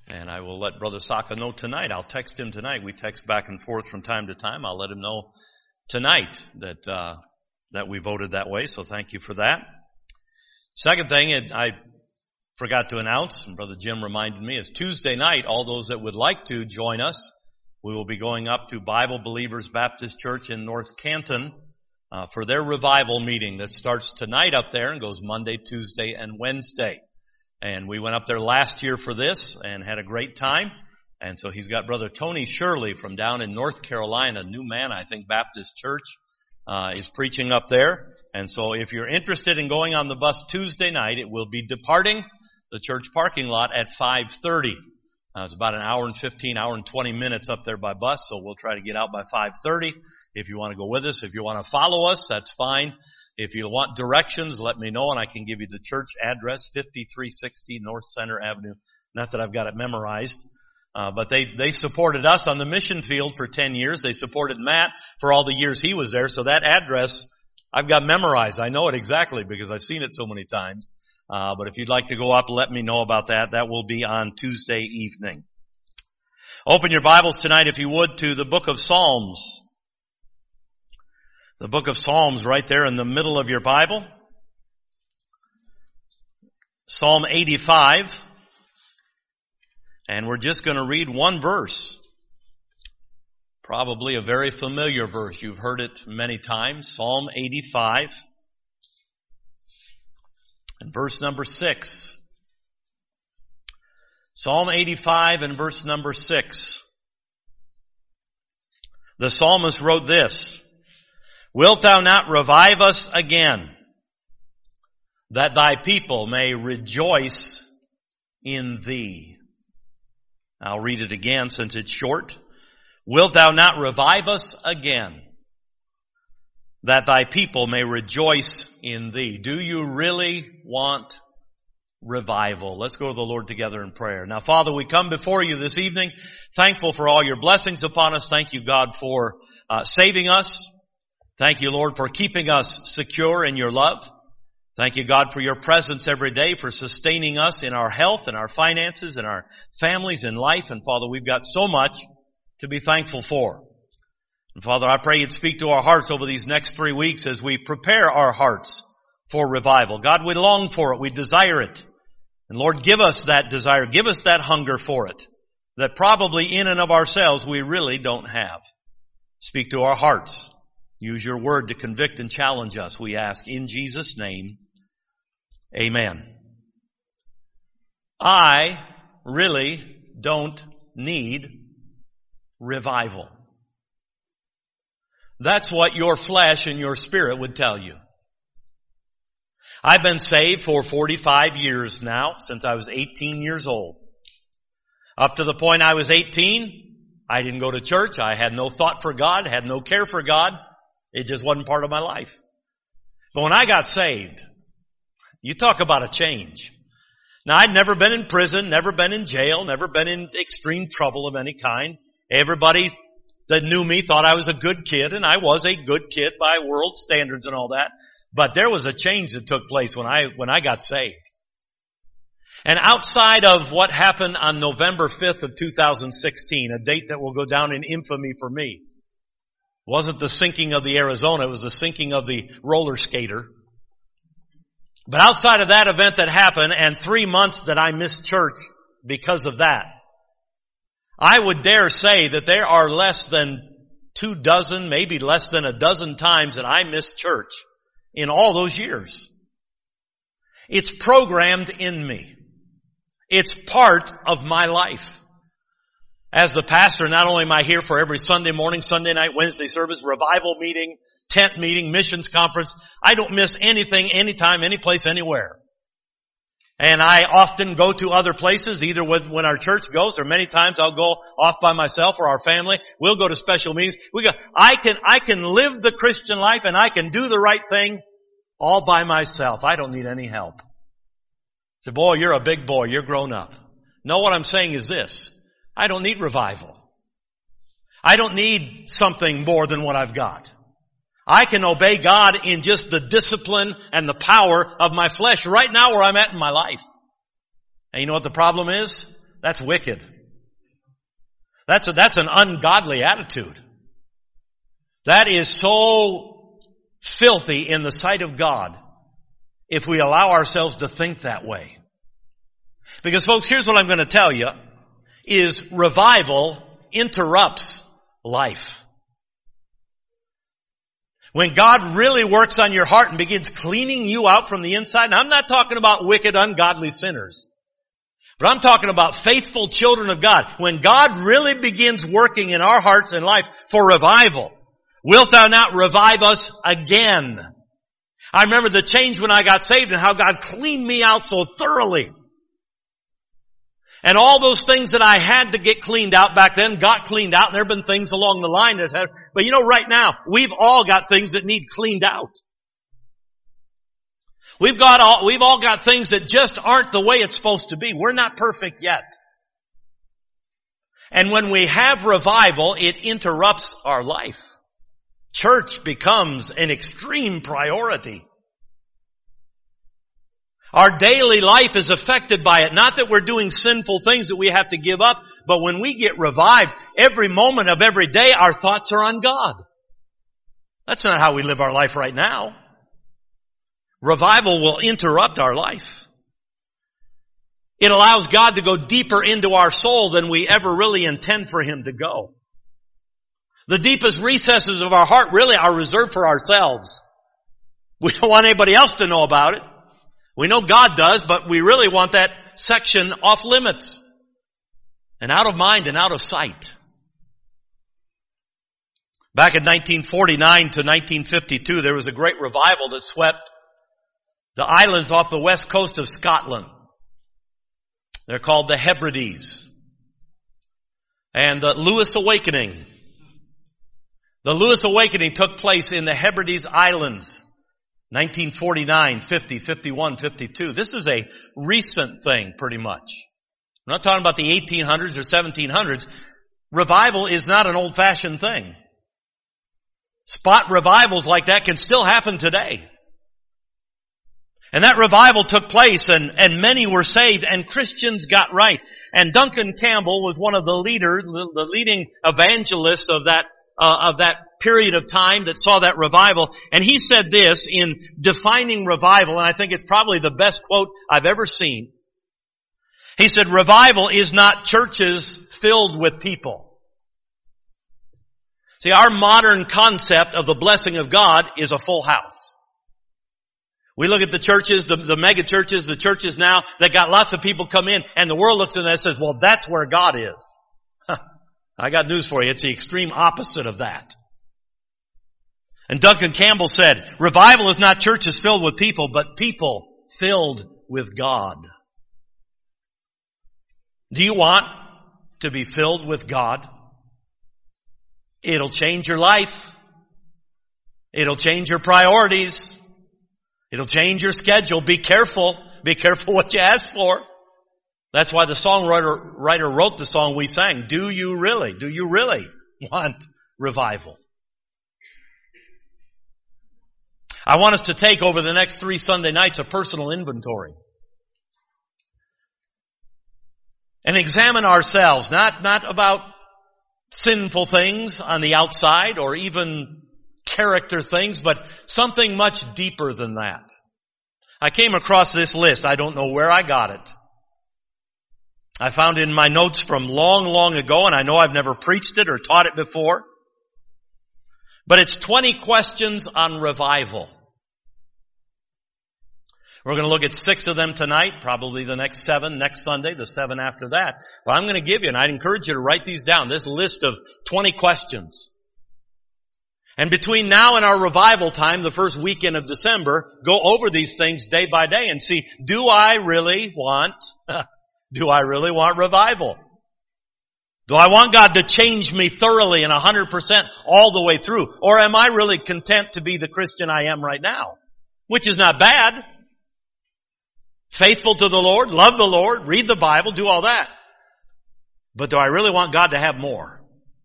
And I will let Brother Saka know tonight. I'll text him tonight. We text back and forth from time to time. I'll let him know tonight that we voted that way. So thank you for that. Second thing I forgot to announce, and Brother Jim reminded me, is Tuesday night, all those that would like to join us, we will be going up to Bible Believers Baptist Church in North Canton for their revival meeting that starts tonight up there and goes Monday, Tuesday, and Wednesday. And we went up there last year for this and had a great time. And so he's got Brother Tony Shirley from down in North Carolina, New Man, I think, Baptist Church, is preaching up there. And so if you're interested in going on the bus Tuesday night, it will be departing the church parking lot at 5:30. It's about an hour and 15, hour and 20 minutes up there by bus, so we'll try to get out by 5:30. If you want to go with us, if you want to follow us, that's fine. If you want directions, let me know and I can give you the church address, 5360 North Center Avenue. Not that I've got it memorized, but they supported us on the mission field for 10 years. They supported Matt for all the years he was there, so that address I've got memorized. I know it exactly because I've seen it so many times. But if you'd like to go up, let me know about that. That will be on Tuesday evening. Open your Bibles tonight, if you would, to the book of Psalms. The book of Psalms right there in the middle of your Bible. Psalm 85. And we're just going to read one verse. Probably a very familiar verse. You've heard it many times. Psalm 85. And verse number 6. Psalm 85 and verse number 6. The psalmist wrote this: Wilt thou not revive us again, that thy people may rejoice in thee? I'll read it again since it's short. Wilt thou not revive us again, that thy people may rejoice in thee? Do you really want revival? Let's go to the Lord together in prayer. Now, Father, we come before you this evening, thankful for all your blessings upon us. Thank you, God, for saving us. Thank you, Lord, for keeping us secure in your love. Thank you, God, for your presence every day, for sustaining us in our health and our finances and our families and life. And Father, we've got so much to be thankful for. And Father, I pray you'd speak to our hearts over these next 3 weeks as we prepare our hearts for revival. God, we long for it. We desire it. And Lord, give us that desire. Give us that hunger for it that probably in and of ourselves we really don't have. Speak to our hearts. Use your word to convict and challenge us, we ask in Jesus' name. Amen. I really don't need revival. That's what your flesh and your spirit would tell you. I've been saved for 45 years now, since I was 18 years old. Up to the point I was 18, I didn't go to church. I had no thought for God, had no care for God. It just wasn't part of my life. But when I got saved, you talk about a change. Now, I'd never been in prison, never been in jail, never been in extreme trouble of any kind. Everybody that knew me thought I was a good kid, and I was a good kid by world standards and all that. But there was a change that took place when I got saved. And outside of what happened on November 5th of 2016, a date that will go down in infamy for me, it wasn't the sinking of the Arizona, it was the sinking of the roller skater. But outside of that event that happened and 3 months that I missed church because of that, I would dare say that there are less than 24, maybe less than a dozen times that I missed church in all those years. It's programmed in me. It's part of my life. As the pastor, not only am I here for every Sunday morning, Sunday night, Wednesday service, revival meeting, tent meeting, missions conference, I don't miss anything, anytime, any place, anywhere. And I often go to other places, either when our church goes, or many times I'll go off by myself or our family. We'll go to special meetings. I can live the Christian life and I can do the right thing all by myself. I don't need any help. Say, boy, you're a big boy. You're grown up. No, what I'm saying is this. I don't need revival. I don't need something more than what I've got. I can obey God in just the discipline and the power of my flesh right now where I'm at in my life. And you know what the problem is? That's wicked. That's an ungodly attitude. That is so filthy in the sight of God if we allow ourselves to think that way. Because folks, here's what I'm going to tell you, is revival interrupts life. When God really works on your heart and begins cleaning you out from the inside, and I'm not talking about wicked, ungodly sinners, but I'm talking about faithful children of God. When God really begins working in our hearts and life for revival, wilt thou not revive us again? I remember the change when I got saved and how God cleaned me out so thoroughly. And all those things that I had to get cleaned out back then got cleaned out, and there have been things along the line that have, but you know, right now, we've all got things that need cleaned out. We've all got things that just aren't the way it's supposed to be. We're not perfect yet. And when we have revival, it interrupts our life. Church becomes an extreme priority. Our daily life is affected by it. Not that we're doing sinful things that we have to give up, but when we get revived, every moment of every day, our thoughts are on God. That's not how we live our life right now. Revival will interrupt our life. It allows God to go deeper into our soul than we ever really intend for Him to go. The deepest recesses of our heart really are reserved for ourselves. We don't want anybody else to know about it. We know God does, but we really want that section off limits and out of mind and out of sight. Back in 1949 to 1952, there was a great revival that swept the islands off the west coast of Scotland. They're called the Hebrides. And the Lewis Awakening. The Lewis Awakening took place in the Hebrides Islands. 1949, 50, 51, 52. This is a recent thing, pretty much. I'm not talking about the 1800s or 1700s. Revival is not an old-fashioned thing. Spot revivals like that can still happen today. And that revival took place, and many were saved, and Christians got right. And Duncan Campbell was one of the leading evangelists of that period of time that saw that revival. And he said this in defining revival, and I think it's probably the best quote I've ever seen. He said, revival is not churches filled with people. See, our modern concept of the blessing of God is a full house. We look at the churches, the mega churches, the churches now that got lots of people come in, and the world looks at that and says, well, that's where God is. I got news for you. It's the extreme opposite of that. And Duncan Campbell said, revival is not churches filled with people, but people filled with God. Do you want to be filled with God? It'll change your life. It'll change your priorities. It'll change your schedule. Be careful. Be careful what you ask for. That's why the songwriter wrote the song we sang. Do you really want revival? I want us to take over the next 3 Sunday nights a personal inventory. And examine ourselves, not about sinful things on the outside or even character things, but something much deeper than that. I came across this list. I don't know where I got it. I found it in my notes from long, long ago, and I know I've never preached it or taught it before. But it's 20 questions on revival. We're going to look at 6 of them tonight, probably the next 7 next Sunday, the 7 after that. But I'm going to give you, and I'd encourage you to write these down, this list of 20 questions. And between now and our revival time, the first weekend of December, go over these things day by day and see, do I really want revival? Do I want God to change me thoroughly and 100% all the way through? Or am I really content to be the Christian I am right now? Which is not bad. Faithful to the Lord, love the Lord, read the Bible, do all that. But do I really want God to have more?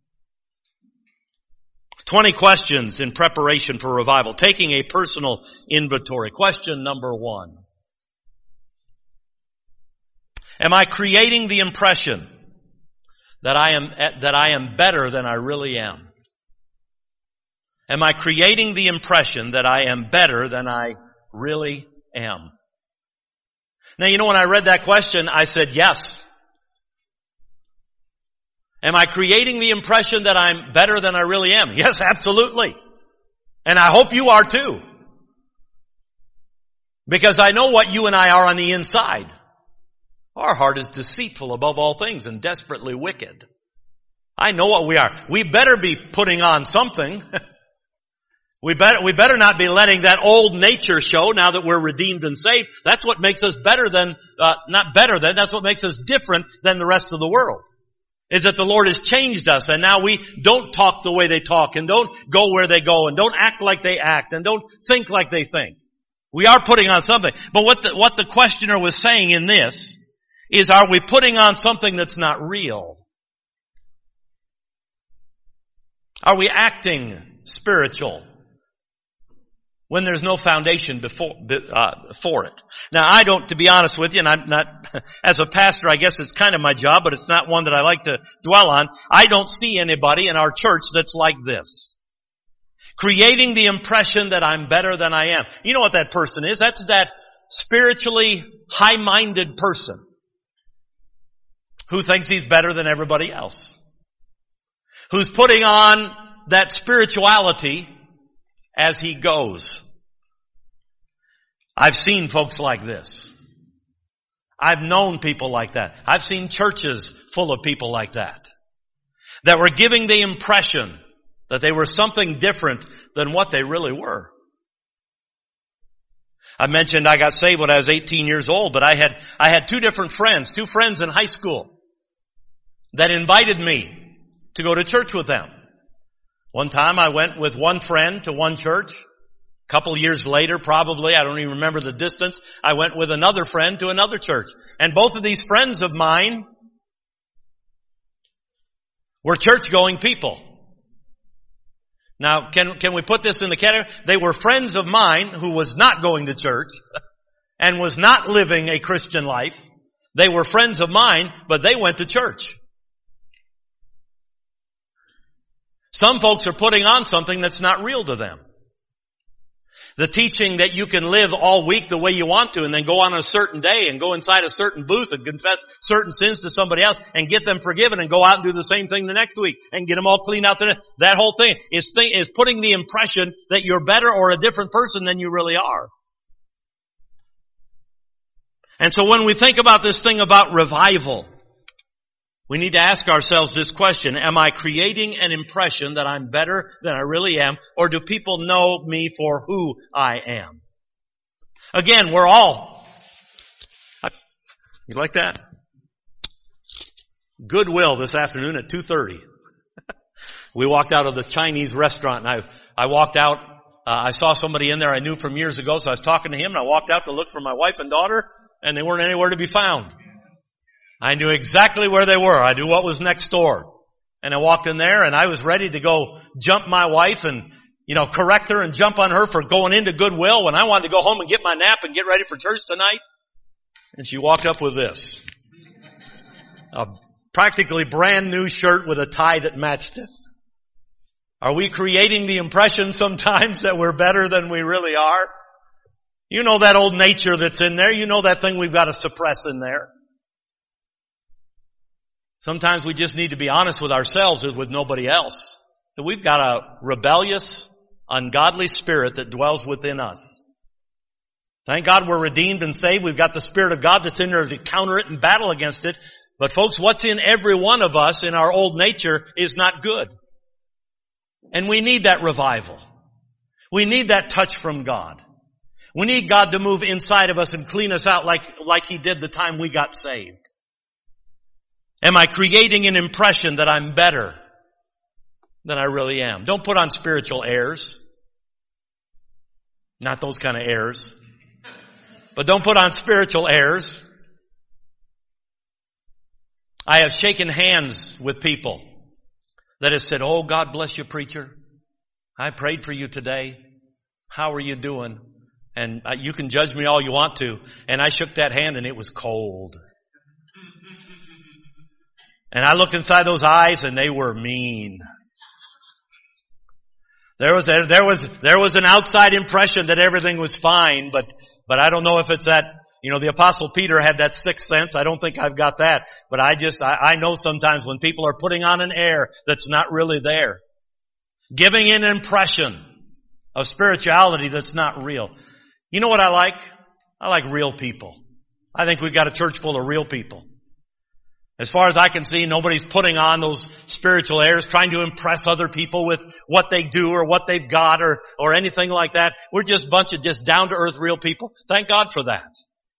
20 questions in preparation for revival. Taking a personal inventory. Question number 1. Am I creating the impression that I am better than I really am? Am I creating the impression that I am better than I really am? Now, when I read that question, I said yes. Am I creating the impression that I'm better than I really am? Yes, absolutely. And I hope you are too. Because I know what you and I are on the inside. Our heart is deceitful above all things and desperately wicked. I know what we are. We better be putting on something. We better not be letting that old nature show now that we're redeemed and saved. That's what makes us that's what makes us different than the rest of the world. Is that the Lord has changed us, and now we don't talk the way they talk, and don't go where they go, and don't act like they act, and don't think like they think. We are putting on something. But what the questioner was saying in this is, are we putting on something that's not real? Are we acting spiritual when there's no foundation for it? Now, to be honest with you, and I'm not, as a pastor, I guess it's kind of my job, but it's not one that I like to dwell on. I don't see anybody in our church that's like this. Creating the impression that I'm better than I am. You know what that person is? That's that spiritually high-minded person who thinks he's better than everybody else. Who's putting on that spirituality as he goes. I've seen folks like this. I've known people like that. I've seen churches full of people like that. That were giving the impression that they were something different than what they really were. I mentioned I got saved when I was 18 years old, but I had two friends in high school that invited me to go to church with them. One time I went with one friend to one church. A couple years later, probably, I don't even remember the distance, I went with another friend to another church. And both of these friends of mine were church-going people. Now, can we put this in the category? They were friends of mine who was not going to church and was not living a Christian life. They were friends of mine, but they went to church. Some folks are putting on something that's not real to them. The teaching that you can live all week the way you want to and then go on a certain day and go inside a certain booth and confess certain sins to somebody else and get them forgiven and go out and do the same thing the next week and get them all cleaned out. That whole thing is putting the impression that you're better or a different person than you really are. And so when we think about this thing about revival, we need to ask ourselves this question: am I creating an impression that I'm better than I really am, or do people know me for who I am? Again, you like that? Goodwill this afternoon at 2:30. We walked out of the Chinese restaurant, and I walked out, I saw somebody in there I knew from years ago, so I was talking to him, and I walked out to look for my wife and daughter, and they weren't anywhere to be found. I knew exactly where they were. I knew what was next door. And I walked in there and I was ready to go jump my wife and, correct her and jump on her for going into Goodwill when I wanted to go home and get my nap and get ready for church tonight. And she walked up with this. A practically brand new shirt with a tie that matched it. Are we creating the impression sometimes that we're better than we really are? You know that old nature that's in there. You know that thing we've got to suppress in there. Sometimes we just need to be honest with ourselves as with nobody else. That we've got a rebellious, ungodly spirit that dwells within us. Thank God we're redeemed and saved. We've got the Spirit of God that's in there to counter it and battle against it. But folks, what's in every one of us in our old nature is not good. And we need that revival. We need that touch from God. We need God to move inside of us and clean us out like He did the time we got saved. Am I creating an impression that I'm better than I really am? Don't put on spiritual airs. Not those kind of airs. But don't put on spiritual airs. I have shaken hands with people that have said, "Oh, God bless you, preacher. I prayed for you today. How are you doing? And you can judge me all you want to." And I shook that hand and it was cold. And I looked inside those eyes and they were mean. There was an outside impression that everything was fine, but I don't know if it's that, the Apostle Peter had that sixth sense. I don't think I've got that. But I know sometimes when people are putting on an air that's not really there. Giving an impression of spirituality that's not real. You know what I like? I like real people. I think we've got a church full of real people. As far as I can see, nobody's putting on those spiritual airs, trying to impress other people with what they do or what they've got or anything like that. We're just a bunch of just down-to-earth real people. Thank God for that.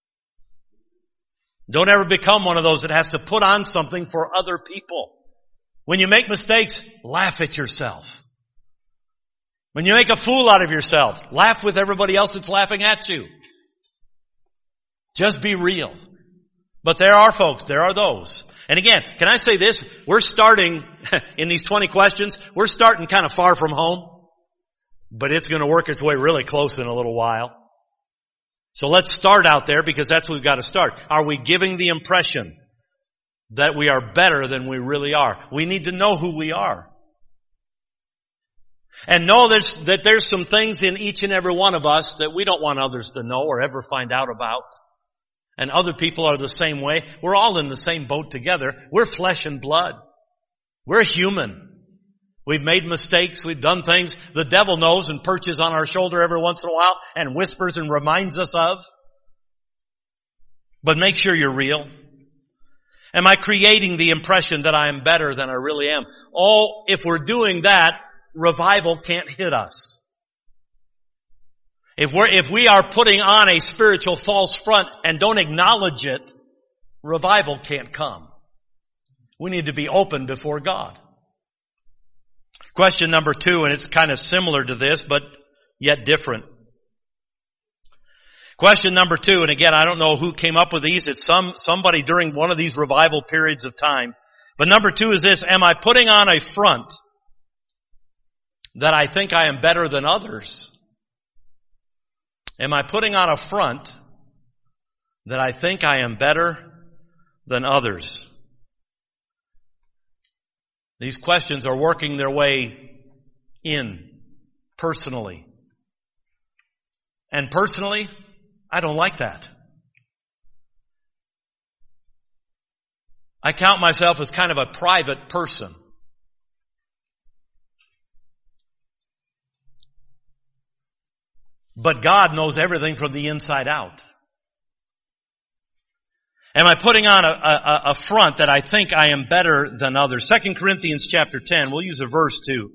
Don't ever become one of those that has to put on something for other people. When you make mistakes, laugh at yourself. When you make a fool out of yourself, laugh with everybody else that's laughing at you. Just be real. But there are folks, there are those. And again, can I say this? We're starting, in these 20 questions, we're starting kind of far from home. But it's going to work its way really close in a little while. So let's start out there because that's what we've got to start. Are we giving the impression that we are better than we really are? We need to know who we are. And know that there's some things in each and every one of us that we don't want others to know or ever find out about. And other people are the same way. We're all in the same boat together. We're flesh and blood. We're human. We've made mistakes. We've done things the devil knows and perches on our shoulder every once in a while and whispers and reminds us of. But make sure you're real. Am I creating the impression that I am better than I really am? Oh, if we're doing that, revival can't hit us. If we are putting on a spiritual false front and don't acknowledge it, revival can't come. We need to be open before God. Question number 2, and it's kind of similar to this, but yet different. Question number 2, and again, I don't know who came up with these. It's somebody during one of these revival periods of time. But number 2 is this: am I putting on a front that I think I am better than others? Am I putting on a front that I think I am better than others? These questions are working their way in personally. And personally, I don't like that. I count myself as kind of a private person. But God knows everything from the inside out. Am I putting on a front that I think I am better than others? 2 Corinthians chapter 10, we'll use a verse to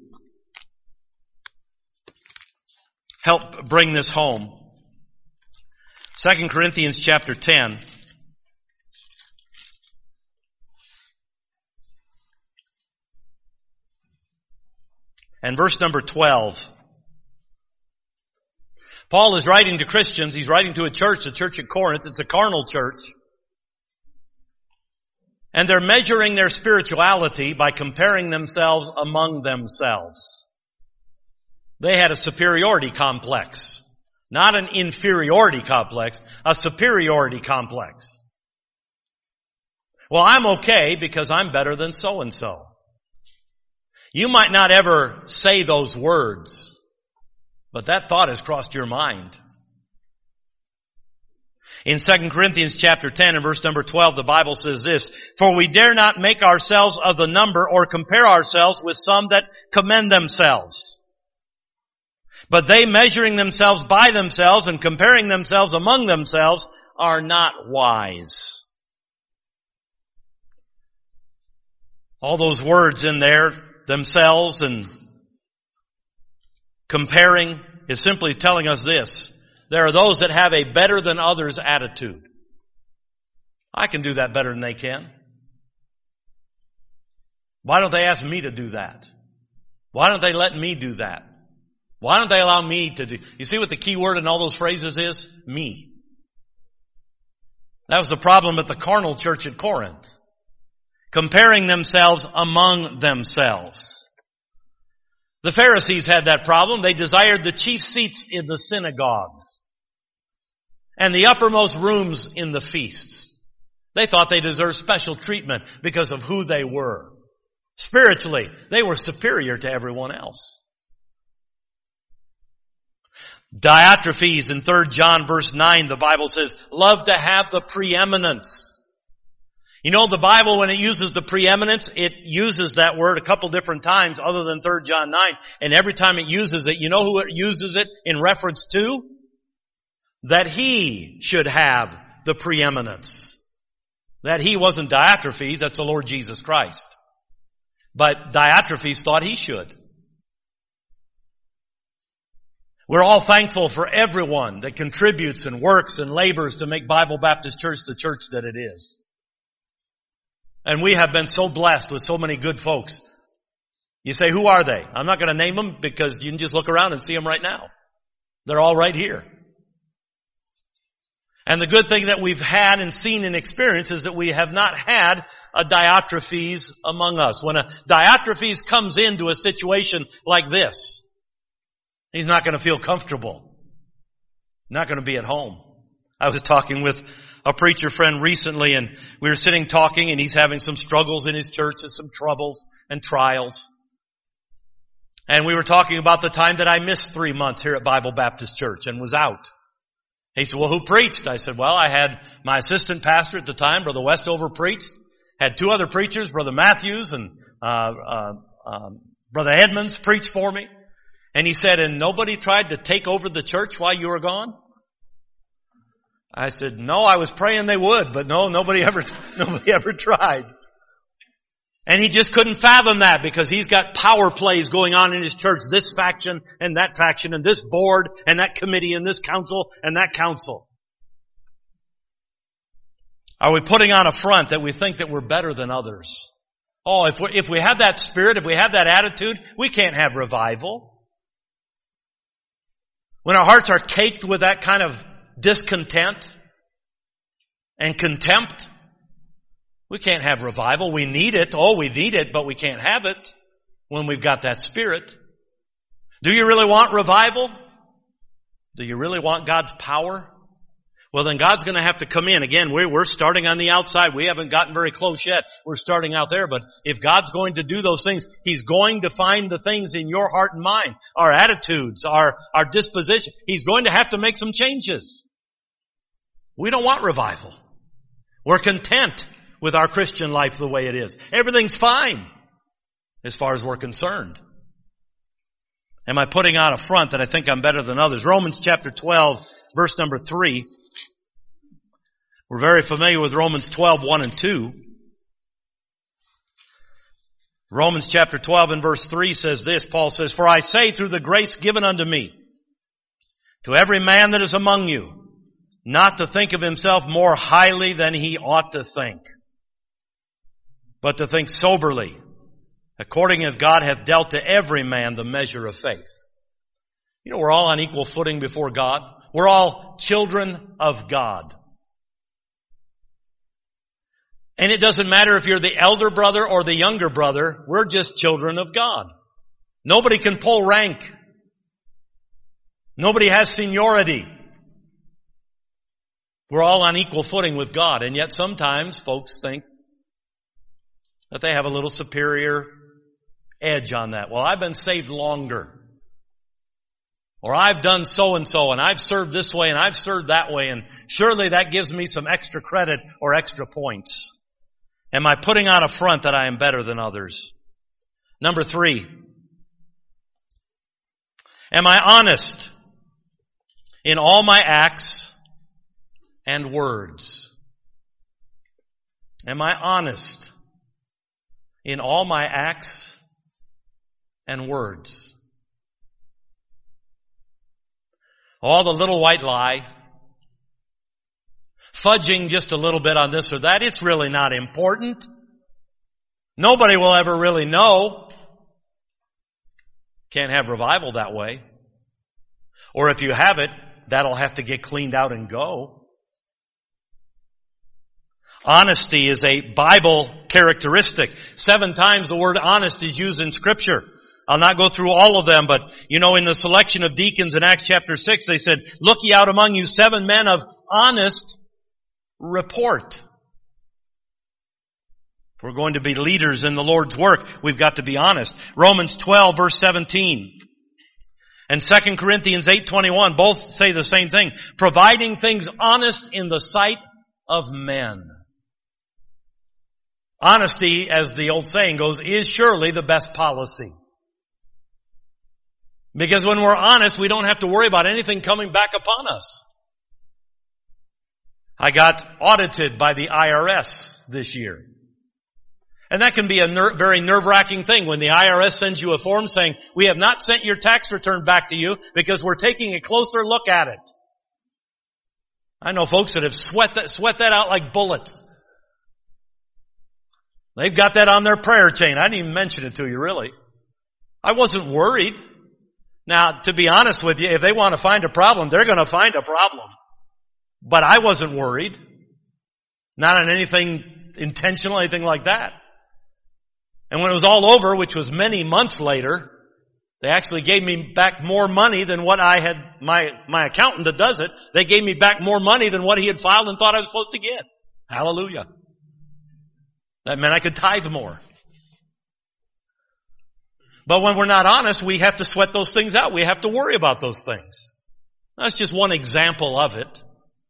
help bring this home. 2 Corinthians chapter 10. And verse number 12. Paul is writing to Christians. He's writing to a church, the church at Corinth. It's a carnal church. And they're measuring their spirituality by comparing themselves among themselves. They had a superiority complex. Not an inferiority complex, a superiority complex. Well, I'm okay because I'm better than so-and-so. You might not ever say those words, but that thought has crossed your mind. In 2 Corinthians chapter 10 and verse number 12, the Bible says this: "For we dare not make ourselves of the number or compare ourselves with some that commend themselves. But they, measuring themselves by themselves and comparing themselves among themselves, are not wise." All those words in there, themselves and comparing, is simply telling us this: there are those that have a better than others attitude. I can do that better than they can. Why don't they ask me to do that? Why don't they let me do that? Why don't they allow me to do? You see what the key word in all those phrases is? Me. That was the problem at the carnal church at Corinth. Comparing themselves among themselves. The Pharisees had that problem. They desired the chief seats in the synagogues and the uppermost rooms in the feasts. They thought they deserved special treatment because of who they were. Spiritually, they were superior to everyone else. Diotrephes in 3 John verse 9, the Bible says, love to have the preeminence. You know, the Bible, when it uses the preeminence, it uses that word a couple different times other than 3 John 9. And every time it uses it, you know who it uses it in reference to? That he should have the preeminence. That he wasn't Diotrephes, that's the Lord Jesus Christ. But Diotrephes thought he should. We're all thankful for everyone that contributes and works and labors to make Bible Baptist Church the church that it is. And we have been so blessed with so many good folks. You say, who are they? I'm not going to name them because you can just look around and see them right now. They're all right here. And the good thing that we've had and seen and experienced is that we have not had a Diotrephes among us. When a Diotrephes comes into a situation like this, he's not going to feel comfortable. Not going to be at home. I was talking with a preacher friend recently, and we were sitting talking, and he's having some struggles in his church and some troubles and trials. And we were talking about the time that I missed 3 months here at Bible Baptist Church and was out. He said, well, who preached? I said, well, I had my assistant pastor at the time, Brother Westover, preached. Had 2 other preachers, Brother Matthews and Brother Edmonds preached for me. And he said, and nobody tried to take over the church while you were gone? I said, no, I was praying they would, but no, nobody ever tried. And he just couldn't fathom that because he's got power plays going on in his church, this faction and this board and that committee and this council and that council. Are we putting on a front that we think that we're better than others? Oh, if we have that spirit, if we have that attitude, we can't have revival. When our hearts are caked with that kind of discontent and contempt, we can't have revival. We need it. Oh, we need it, but we can't have it when we've got that spirit. Do you really want revival? Do you really want God's power? Well, then God's going to have to come in. Again, we're starting on the outside. We haven't gotten very close yet. We're starting out there. But if God's going to do those things, He's going to find the things in your heart and mind, our attitudes, our disposition. He's going to have to make some changes. We don't want revival. We're content with our Christian life the way it is. Everything's fine as far as we're concerned. Am I putting on a front that I think I'm better than others? Romans chapter 12, verse number 3. We're very familiar with Romans 12, 1 and 2. Romans chapter 12 and verse 3 says this. Paul says, for I say through the grace given unto me, to every man that is among you, not to think of himself more highly than he ought to think, but to think soberly, according as God hath dealt to every man the measure of faith. You know, we're all on equal footing before God. We're all children of God. And it doesn't matter if you're the elder brother or the younger brother, we're just children of God. Nobody can pull rank. Nobody has seniority. We're all on equal footing with God, and yet sometimes folks think that they have a little superior edge on that. Well, I've been saved longer. Or I've done so and so, and I've served this way and I've served that way, and surely that gives me some extra credit or extra points. Am I putting on a front that I am better than others? Number 3. Am I honest in all my acts and words? Am I honest in all my acts and words? All the little white lie, fudging just a little bit on this or that, it's really not important. Nobody will ever really know. Can't have revival that way. Or if you have it, that'll have to get cleaned out and go. Honesty is a Bible characteristic. 7 times the word honest is used in Scripture. I'll not go through all of them, but you know, in the selection of deacons in Acts chapter 6, they said, look ye out among you 7 men of honest report. If we're going to be leaders in the Lord's work, we've got to be honest. Romans 12 verse 17 and 2 Corinthians 8:21 both say the same thing. Providing things honest in the sight of men. Honesty, as the old saying goes, is surely the best policy. Because when we're honest, we don't have to worry about anything coming back upon us. I got audited by the IRS this year. And that can be a very nerve-wracking thing when the IRS sends you a form saying, we have not sent your tax return back to you because we're taking a closer look at it. I know folks that have sweat that out like bullets. They've got that on their prayer chain. I didn't even mention it to you, really. I wasn't worried. Now, to be honest with you, if they want to find a problem, they're going to find a problem. But I wasn't worried. Not on anything intentional, anything like that. And when it was all over, which was many months later, they actually gave me back more money than what I had, my accountant that does it, they gave me back more money than what he had filed and thought I was supposed to get. Hallelujah. That meant I could tithe more. But when we're not honest, we have to sweat those things out. We have to worry about those things. That's just one example of it.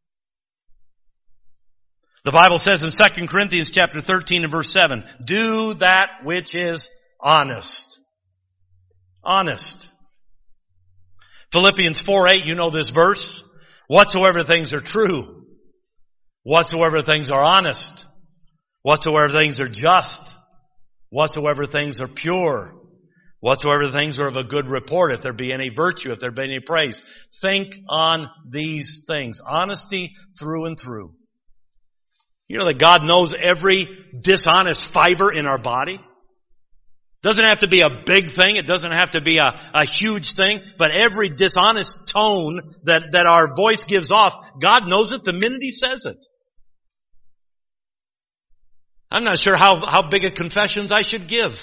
The Bible says in 2 Corinthians chapter 13 and verse 7, do that which is honest. Honest. Philippians 4:8, you know this verse. Whatsoever things are true, whatsoever things are honest, whatsoever things are just, whatsoever things are pure, whatsoever things are of a good report, if there be any virtue, if there be any praise, think on these things. Honesty through and through. You know that God knows every dishonest fiber in our body? Doesn't have to be a big thing. It doesn't have to be a huge thing. But every dishonest tone that our voice gives off, God knows it the minute He says it. I'm not sure how big a confessions I should give.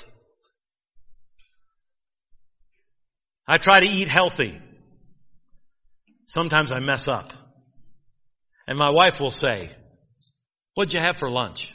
I try to eat healthy. Sometimes I mess up. And my wife will say, what'd you have for lunch?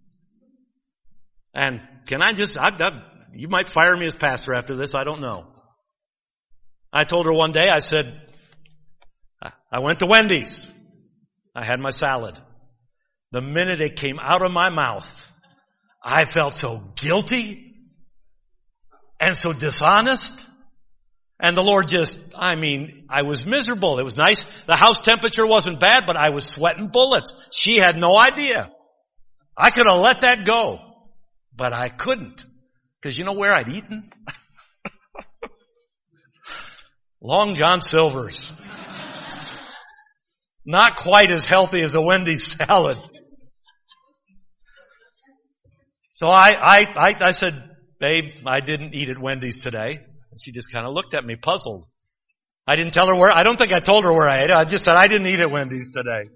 And can I just, you might fire me as pastor after this, I don't know. I told her one day, I said, I went to Wendy's. I had my salad. The minute it came out of my mouth, I felt so guilty and so dishonest. And the Lord I was miserable. It was nice. The house temperature wasn't bad, but I was sweating bullets. She had no idea. I could have let that go, but I couldn't. Because you know where I'd eaten? Long John Silver's. Not quite as healthy as a Wendy's salad. So I said, babe, I didn't eat at Wendy's today. She just kind of looked at me puzzled. I didn't tell her I don't think I told her where I ate. I just said I didn't eat at Wendy's today.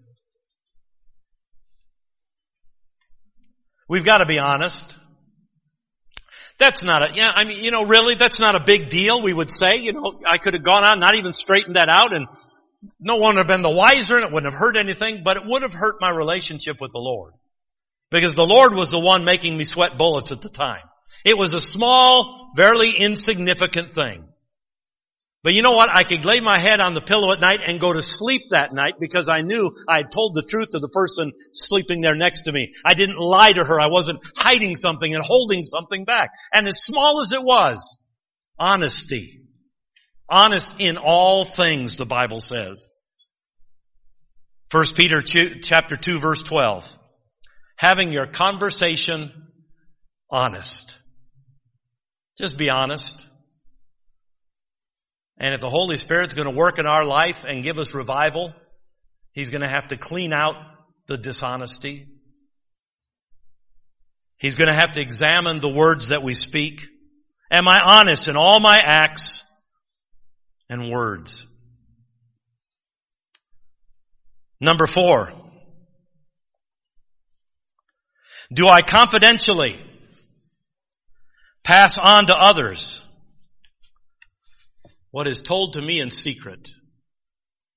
We've got to be honest. That's not really, that's not a big deal, we would say. I could have gone on, not even straightened that out, and no one would have been the wiser, and it wouldn't have hurt anything, but it would have hurt my relationship with the Lord. Because the Lord was the one making me sweat bullets at the time. It was a small, barely insignificant thing. But you know what? I could lay my head on the pillow at night and go to sleep that night because I knew I had told the truth to the person sleeping there next to me. I didn't lie to her. I wasn't hiding something and holding something back. And as small as it was, honesty. Honest in all things, the Bible says. 1 Peter chapter 2, verse 12. Having your conversation honest. Just be honest. And if the Holy Spirit's going to work in our life and give us revival, He's going to have to clean out the dishonesty. He's going to have to examine the words that we speak. Am I honest in all my acts and words? Number 4. Do I confidentially pass on to others what is told to me in secret?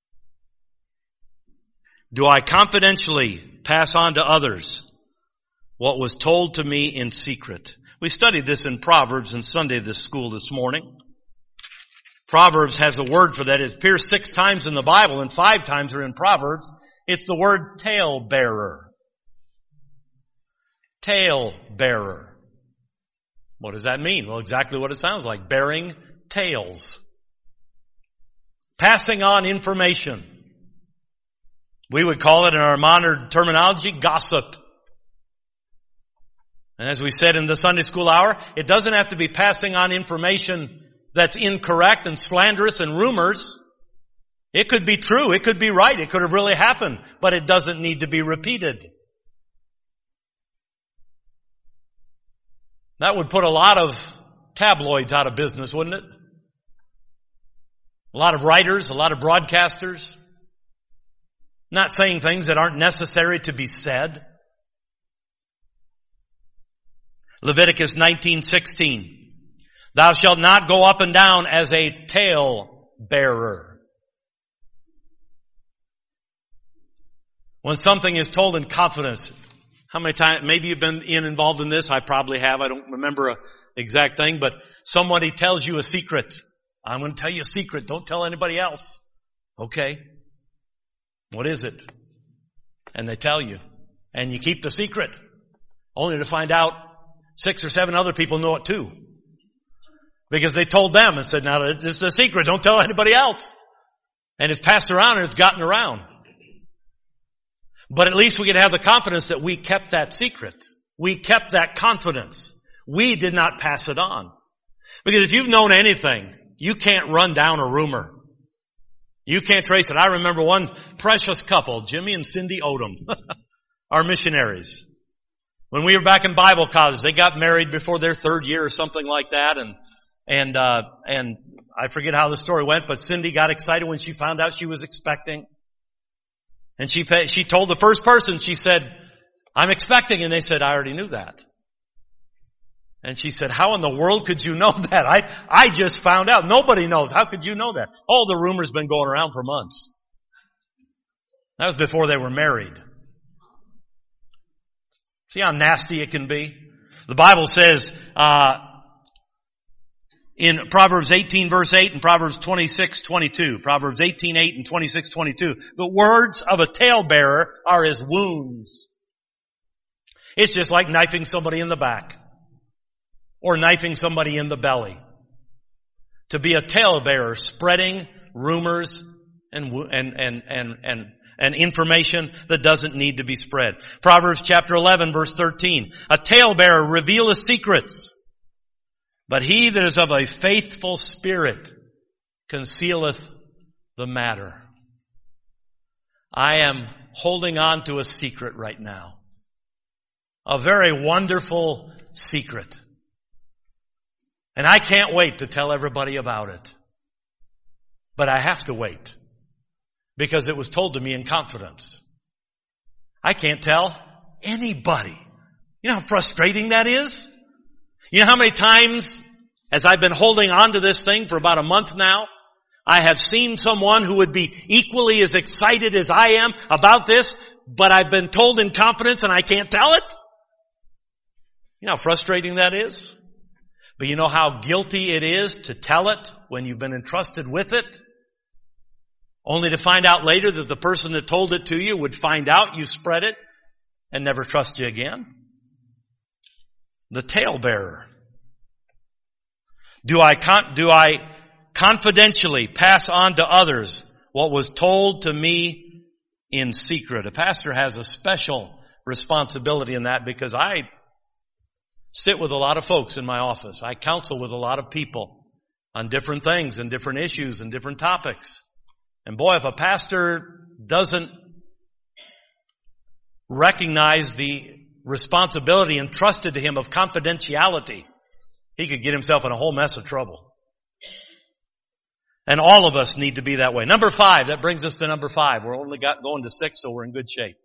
Do I confidentially pass on to others what was told to me in secret. We studied this in Proverbs in Sunday school this morning. Proverbs has a word for that. It appears 6 times in the Bible and 5 times are in Proverbs. It's the word talebearer. Talebearer. What does that mean? Well, exactly what it sounds like. Bearing tales. Passing on information. We would call it in our modern terminology, gossip. And as we said in the Sunday school hour, it doesn't have to be passing on information that's incorrect and slanderous and rumors. It could be true. It could be right. It could have really happened. But it doesn't need to be repeated. That would put a lot of tabloids out of business, wouldn't it? A lot of writers, a lot of broadcasters, not saying things that aren't necessary to be said. Leviticus 19:16. Thou shalt not go up and down as a tale bearer. When something is told in confidence, how many times, maybe you've been involved in this, I probably have, I don't remember an exact thing, but somebody tells you a secret. I'm going to tell you a secret, don't tell anybody else. Okay. What is it? And they tell you. And you keep the secret. Only to find out 6 or 7 other people know it too. Because they told them and said, now this is a secret, don't tell anybody else. And it's passed around and it's gotten around. But at least we can have the confidence that we kept that secret. We kept that confidence. We did not pass it on. Because if you've known anything, you can't run down a rumor. You can't trace it. I remember one precious couple, Jimmy and Cindy Odom, our missionaries. When we were back in Bible college, they got married before their 3rd year or something like that. And I forget how the story went, but Cindy got excited when she found out she was expecting. And she told the first person, she said, I'm expecting. And they said, I already knew that. And she said, how in the world could you know that? I just found out. Nobody knows. How could you know that? Oh, the rumor's been going around for months. That was before they were married. See how nasty it can be? The Bible says, in Proverbs 18 verse 8 and Proverbs 26:22, Proverbs 18:8 and 26:22, the words of a talebearer are as wounds. It's just like knifing somebody in the back or knifing somebody in the belly. To be a talebearer, spreading rumors and information that doesn't need to be spread. Proverbs chapter 11 verse 13, a talebearer revealeth secrets. But he that is of a faithful spirit concealeth the matter. I am holding on to a secret right now. A very wonderful secret. And I can't wait to tell everybody about it. But I have to wait. Because it was told to me in confidence. I can't tell anybody. You know how frustrating that is? You know how many times, as I've been holding on to this thing for about a month now, I have seen someone who would be equally as excited as I am about this, but I've been told in confidence and I can't tell it? You know how frustrating that is? But you know how guilty it is to tell it when you've been entrusted with it? Only to find out later that the person that told it to you would find out you spread it and never trust you again. The talebearer. Do I confidentially pass on to others what was told to me in secret? A pastor has a special responsibility in that because I sit with a lot of folks in my office. I counsel with a lot of people on different things and different issues and different topics. And boy, if a pastor doesn't recognize the responsibility entrusted to him of confidentiality, he could get himself in a whole mess of trouble. And all of us need to be that way. Number 5, that brings us to number 5. We're only going to 6, so we're in good shape.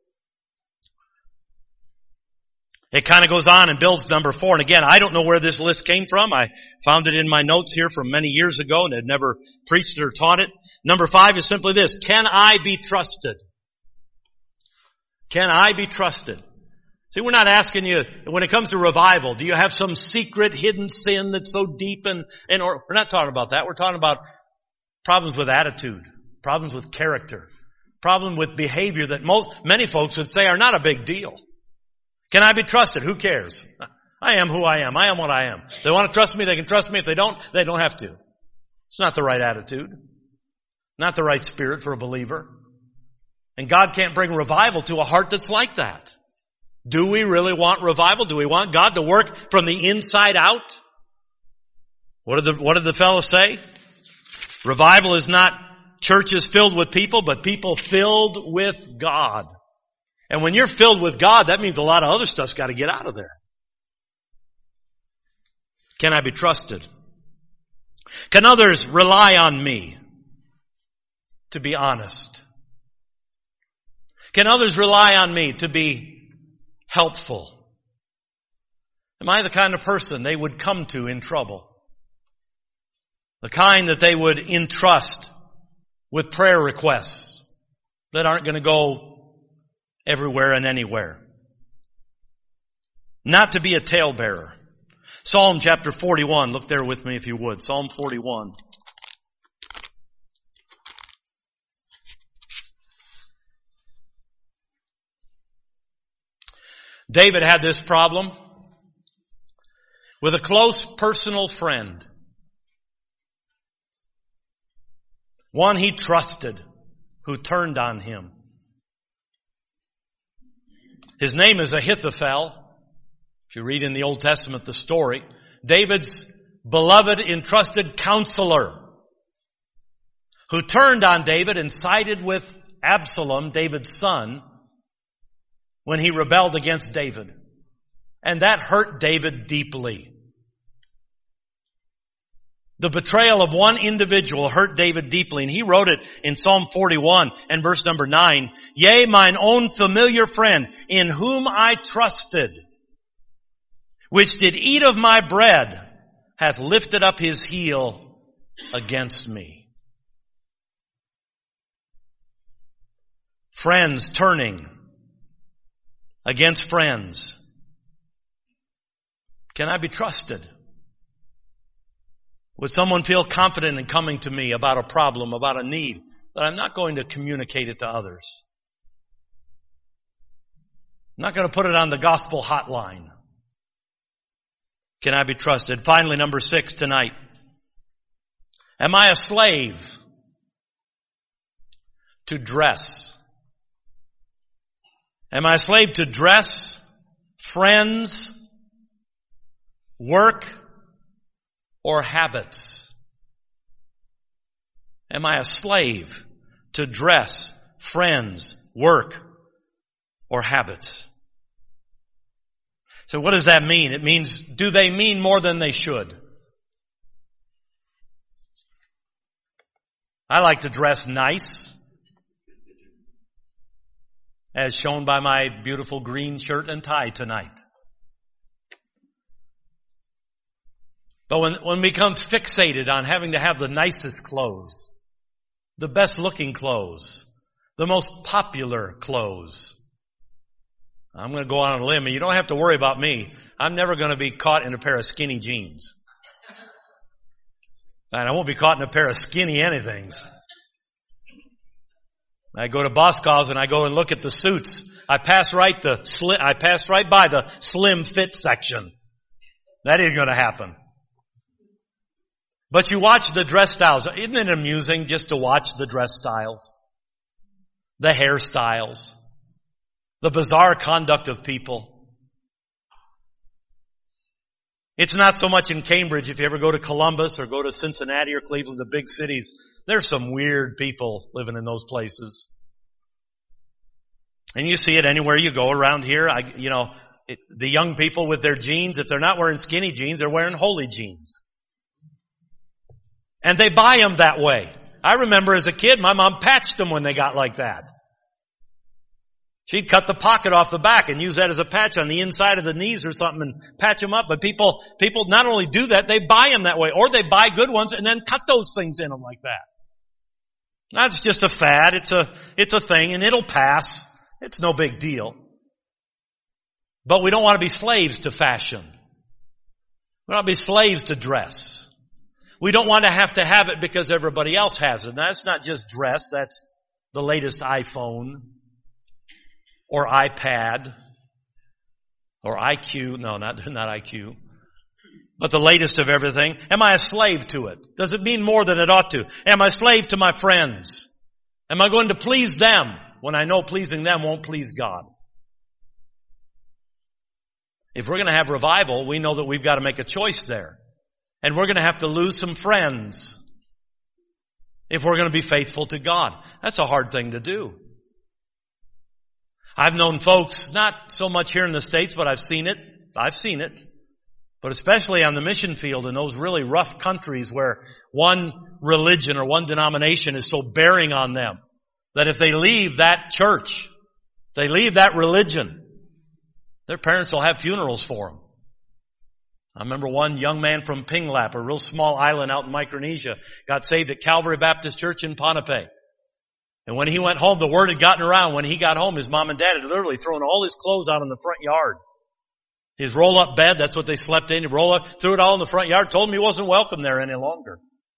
It kind of goes on and builds number 4. And again, I don't know where this list came from. I found it in my notes here from many years ago and had never preached it or taught it. Number 5 is simply this. Can I be trusted? Can I be trusted? See, we're not asking you, when it comes to revival, do you have some secret hidden sin that's so deep or we're not talking about that. We're talking about problems with attitude, problems with character, problem with behavior that many folks would say are not a big deal. Can I be trusted? Who cares? I am who I am. I am what I am. If they want to trust me, they can trust me. If they don't have to. It's not the right attitude. Not the right spirit for a believer. And God can't bring revival to a heart that's like that. Do we really want revival? Do we want God to work from the inside out? What did the fellow say? Revival is not churches filled with people, but people filled with God. And when you're filled with God, that means a lot of other stuff's got to get out of there. Can I be trusted? Can others rely on me to be honest? Can others rely on me to be helpful? Am I the kind of person they would come to in trouble? The kind that they would entrust with prayer requests that aren't going to go everywhere and anywhere? Not to be a talebearer. Psalm chapter 41. Look there with me if you would. Psalm 41. David had this problem with a close personal friend. One he trusted, who turned on him. His name is Ahithophel. If you read in the Old Testament the story, David's beloved, entrusted counselor, who turned on David and sided with Absalom, David's son, when he rebelled against David. And that hurt David deeply. The betrayal of one individual hurt David deeply, and he wrote it in Psalm 41 and verse number 9. Yea, mine own familiar friend, in whom I trusted, which did eat of my bread, hath lifted up his heel against me. Friends turning against friends. Can I be trusted? Would someone feel confident in coming to me about a problem, about a need, that I'm not going to communicate it to others? I'm not going to put it on the gospel hotline. Can I be trusted? Finally, number 6 tonight. Am I a slave to dress? Am I a slave to dress, friends, work, or habits? Am I a slave to dress, friends, work, or habits? So what does that mean? It means, do they mean more than they should? I like to dress nice, as shown by my beautiful green shirt and tie tonight. But when we become fixated on having to have the nicest clothes, the best looking clothes, the most popular clothes, I'm going to go on a limb, and you don't have to worry about me. I'm never going to be caught in a pair of skinny jeans. And I won't be caught in a pair of skinny anythings. I go to Boscov's and I go and look at the suits. I pass right by the slim fit section. That ain't going to happen. But you watch the dress styles. Isn't it amusing just to watch the dress styles? The hairstyles. The bizarre conduct of people. It's not so much in Cambridge. If you ever go to Columbus or go to Cincinnati or Cleveland, the big cities, there's some weird people living in those places. And you see it anywhere you go around here. The young people with their jeans, if they're not wearing skinny jeans, they're wearing holy jeans. And they buy them that way. I remember as a kid, my mom patched them when they got like that. She'd cut the pocket off the back and use that as a patch on the inside of the knees or something and patch them up. But people not only do that, they buy them that way. Or they buy good ones and then cut those things in them like that. That's just a fad. It's a thing and it'll pass. It's no big deal. But we don't want to be slaves to fashion. We don't want to be slaves to dress. We don't want to have it because everybody else has it. Now, that's not just dress. That's the latest iPhone or iPad or IQ. No, not IQ. But the latest of everything. Am I a slave to it? Does it mean more than it ought to? Am I a slave to my friends? Am I going to please them when I know pleasing them won't please God? If we're going to have revival, we know that we've got to make a choice there. And we're going to have to lose some friends if we're going to be faithful to God. That's a hard thing to do. I've known folks, not so much here in the States, but I've seen it. But especially on the mission field in those really rough countries where one religion or one denomination is so bearing on them that if they leave that church, they leave that religion, their parents will have funerals for them. I remember one young man from Pinglap, a real small island out in Micronesia, got saved at Calvary Baptist Church in Ponape. And when he went home, the word had gotten around. When he got home, his mom and dad had literally thrown all his clothes out in the front yard. His roll-up bed, that's what they slept in. He threw it all in the front yard, told him he wasn't welcome there any longer.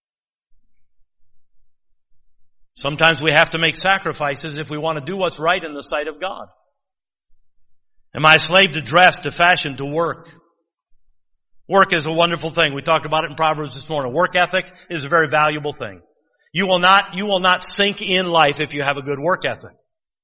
Sometimes we have to make sacrifices if we want to do what's right in the sight of God. Am I a slave to dress, to fashion, to work? Work is a wonderful thing. We talked about it in Proverbs this morning. Work ethic is a very valuable thing. You will not sink in life if you have a good work ethic.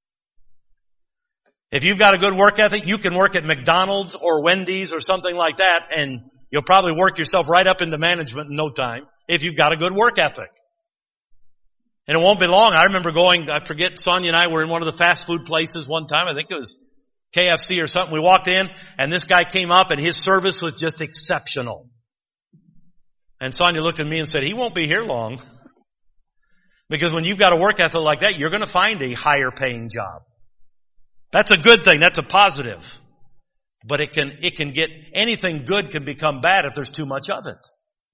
If you've got a good work ethic, you can work at McDonald's or Wendy's or something like that, and you'll probably work yourself right up into management in no time if you've got a good work ethic. And it won't be long. I remember I forget, Sonia and I were in one of the fast food places one time. I think it was KFC or something. We walked in, and this guy came up, and his service was just exceptional. And Sonia looked at me and said, he won't be here long. Because when you've got a work ethic like that, you're going to find a higher paying job. That's a good thing. That's a positive. But anything good can become bad if there's too much of it.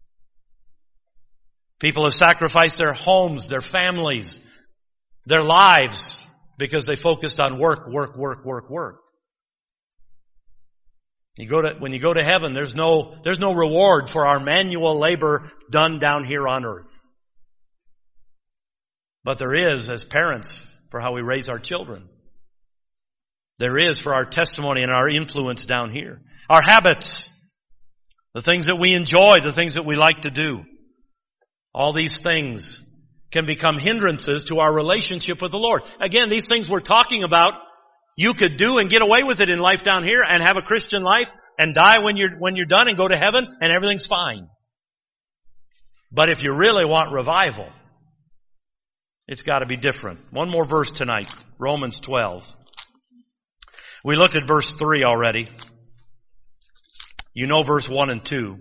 People have sacrificed their homes, their families, their lives because they focused on work. When you go to heaven, there's no reward for our manual labor done down here on earth. But there is, as parents, for how we raise our children. There is for our testimony and our influence down here. Our habits, the things that we enjoy, the things that we like to do. All these things can become hindrances to our relationship with the Lord. Again, these things we're talking about, you could do and get away with it in life down here and have a Christian life and die when you're done and go to heaven and everything's fine. But if you really want revival, it's got to be different. One more verse tonight, Romans 12. We looked at verse 3 already. You know verse 1 and 2.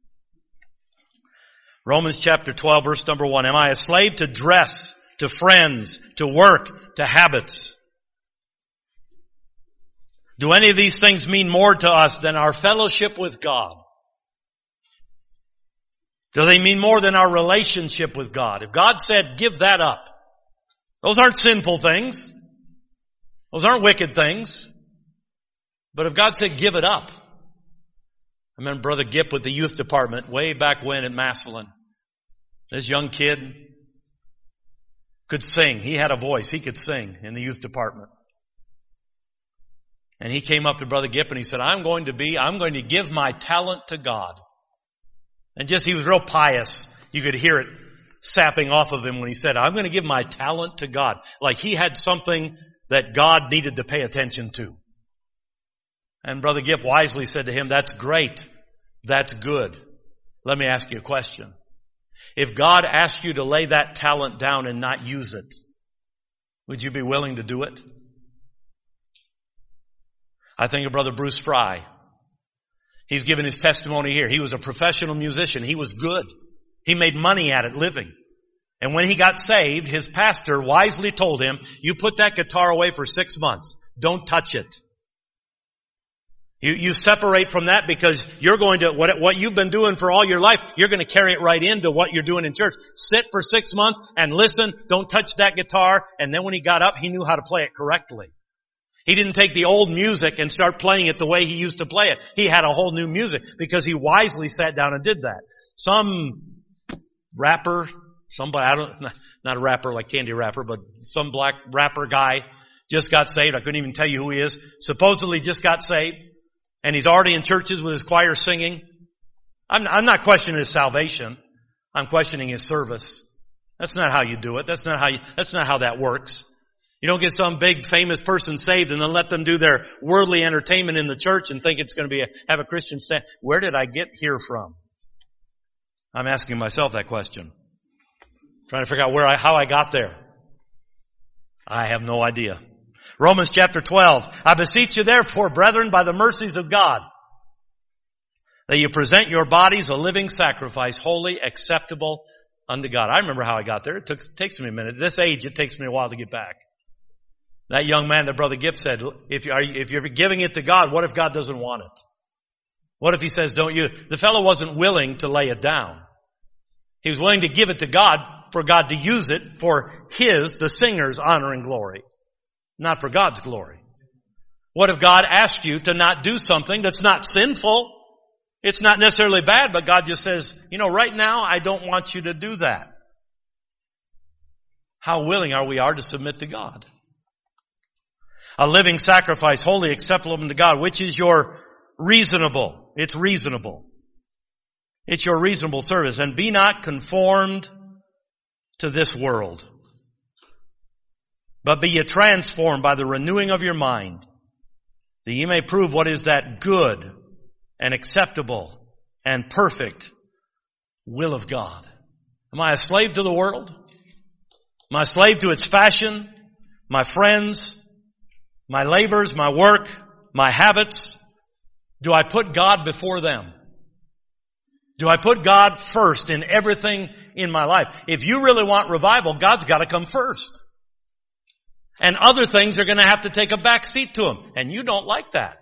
Romans chapter 12, verse number 1. Am I a slave to dress, to friends, to work, to habits? Do any of these things mean more to us than our fellowship with God? Do they mean more than our relationship with God? If God said, give that up, those aren't sinful things. Those aren't wicked things. But if God said, give it up. I remember Brother Gipp with the youth department way back when at Massillon. This young kid could sing. He had a voice. He could sing in the youth department. And he came up to Brother Gipp and he said, I'm going to give my talent to God. And he was real pious. You could hear it sapping off of him when he said, I'm going to give my talent to God. Like he had something that God needed to pay attention to. And Brother Gipp wisely said to him, that's great. That's good. Let me ask you a question. If God asked you to lay that talent down and not use it, would you be willing to do it? I think of Brother Bruce Fry. He's given his testimony here. He was a professional musician. He was good. He made money at it, living. And when he got saved, his pastor wisely told him, you put that guitar away for 6 months. Don't touch it. You separate from that because you're going to, what you've been doing for all your life, you're going to carry it right into what you're doing in church. Sit for 6 months and listen. Don't touch that guitar. And then when he got up, he knew how to play it correctly. He didn't take the old music and start playing it the way he used to play it. He had a whole new music because he wisely sat down and did that. Some rapper, not a rapper like Candy Rapper, but some black rapper guy just got saved. I couldn't even tell you who he is. Supposedly just got saved. And he's already in churches with his choir singing. I'm not questioning his salvation. I'm questioning his service. That's not how you do it. That's not how that works. You don't get some big famous person saved and then let them do their worldly entertainment in the church and think it's going to have a Christian stand. Where did I get here from? I'm asking myself that question. Trying to figure out how I got there. I have no idea. Romans chapter 12. I beseech you therefore, brethren, by the mercies of God, that you present your bodies a living sacrifice, holy, acceptable unto God. I remember how I got there. It takes me a minute. At this age, it takes me a while to get back. That young man that Brother Gibb said, if you're giving it to God, what if God doesn't want it? What if He says, don't you? The fellow wasn't willing to lay it down. He was willing to give it to God for God to use it for the singer's honor and glory, not for God's glory. What if God asked you to not do something that's not sinful? It's not necessarily bad, but God just says, right now I don't want you to do that. How willing are we to submit to God? A living sacrifice, holy, acceptable unto God, which is your reasonable. It's reasonable. It's your reasonable service. And be not conformed to this world, but be ye transformed by the renewing of your mind, that ye may prove what is that good and acceptable and perfect will of God. Am I a slave to the world? Am I a slave to its fashion, my friends, my labors, my work, my habits? Do I put God before them? Do I put God first in everything in my life? If you really want revival, God's got to come first. And other things are going to have to take a back seat to Him. And you don't like that.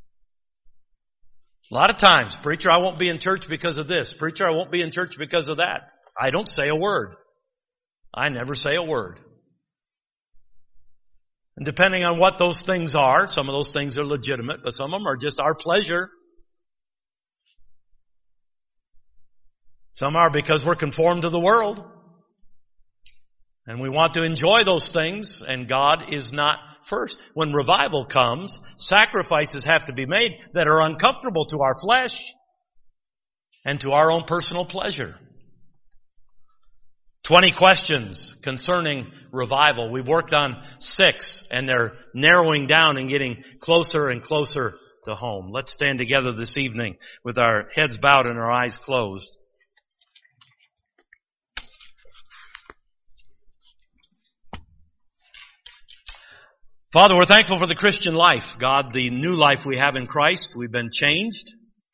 A lot of times, preacher, I won't be in church because of this. Preacher, I won't be in church because of that. I don't say a word. I never say a word. And depending on what those things are, some of those things are legitimate, but some of them are just our pleasure. Some are because we're conformed to the world. And we want to enjoy those things, and God is not first. When revival comes, sacrifices have to be made that are uncomfortable to our flesh and to our own personal pleasure. 20 questions concerning revival. We've worked on 6, and they're narrowing down and getting closer and closer to home. Let's stand together this evening with our heads bowed and our eyes closed. Father, we're thankful for the Christian life. God, the new life we have in Christ. We've been changed.